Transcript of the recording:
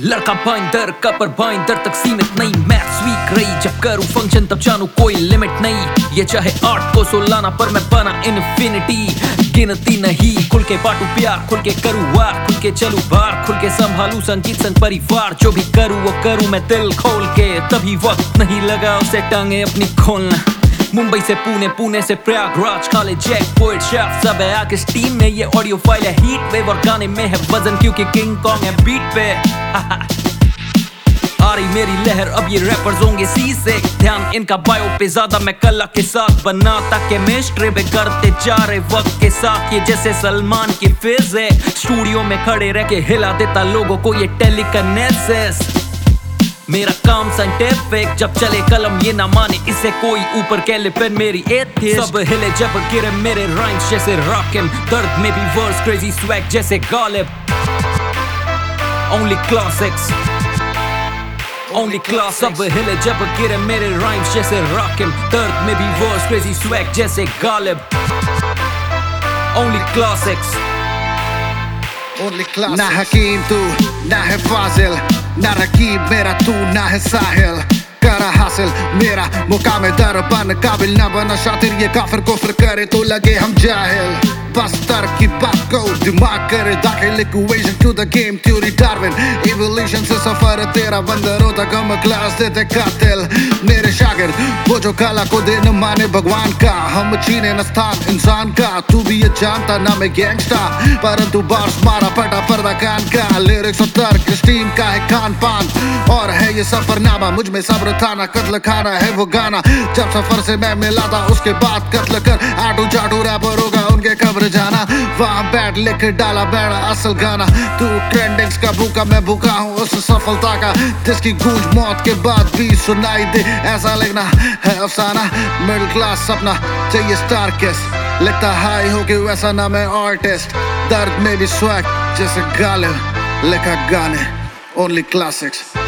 लड़का बाइंदर कपर बाइंदर तक सीमित नहीं, मैथ्स वीक रही जब करूं फंक्शन तब जानू कोई लिमिट नहीं। ये चाहे 8 को 16 लाना पर मैं बना इन्फिनिटी, गिनती नहीं। खुल के बांटू प्यार, खुल के करूं वार, खुल के चलूं बार, खुल के संभालू संगीत संग परिवार। जो भी करूं वो करूं मैं दिल खोल के, तभी वक्त नहीं लगा उसे टांगे अपनी खोलना। मुंबई से पुणे, पुणे से प्रयागराज, खाले जैक पोएट शेफ सब है आगे स्टीम में। ये ऑडियो फाइल है हीट वेव और गाने में है वजन क्योंकि किंग कॉन्ग है बीट पे। आ रही मेरी लहर अब ये रैपर्स होंगे सीसेक, ध्यान इनका बायो पे ज्यादा मैं कला के साथ बनाता केमिस्ट्री पे करते जा रहे वक्त के साथ। ये जैसे सलमान की फिज है, स्टूडियो में खड़े रह के हिला देता लोगों को ये टेलीकिनेसिस। मेरा काम साइंटिफिक जब चले कलम ये ना माने इसे कोई, ऊपर कैले पेन मेरी एथिस्ट। सब हिले जब गिरे मेरे राइम्स जैसे रॉकिम, दर्द में भी वर्स क्रेजी स्वैग जैसे Ghalib. Only classics, only class. सब हिले जब गिरे मेरे राइम्स जैसे रॉकिम, दर्द में भी वर्स क्रेजी स्वैग जैसे Ghalib. Only classics, only classics. ना हकीम तू ना है फाजिल, ना रकीब मेरा तू ना है साहिल। करा हासिल मेरा मुकाम दर बन काबिल ना बना शातिर, ये काफिर कुफ्र करे तो लगे हम जाहिल। बस तर्क की बात को दिमाग करे दाखिल, equation to the game theory Darwin. Evolution से सफर है तेरा बंदरों तक हम क्लास देते कातिल। मेरे शागिर्द वो जो कला को दे न माने भगवान का, हम छीने न स्थान इंसान का। तू भी ये जानता ना मैं गैंगस्टर, परंतु बार्स मारा पटा पर्दा कान का। लिरिक्स और तर्क स्टीम का है खान पान, और है ये सफरनामा मुझ में सब्र था ना कत्ल खाना है वो गाना। जब सफर से मैं मिला था उसके बाद कत्ल कर आटू चाटू रैपर होगा उनके कब्र जाना। वहाँ बैठ लिख डाला बैठा असल गाना, तू ट्रेंडिंग्स का भूखा मैं भूखा हूँ उस सफलता का, जिसकी गूंज मौत के बाद भी सुनाई दे। ऐसा लिखना है अफसाना, मिडिल क्लास सपना चाहिए स्टार किस। लिखता हाई हो के वैसा ना मैं आर्टिस्ट, दर्द में भी स्वैग जैसे गालिब। लिखा गाने ओनली क्लासिक्स।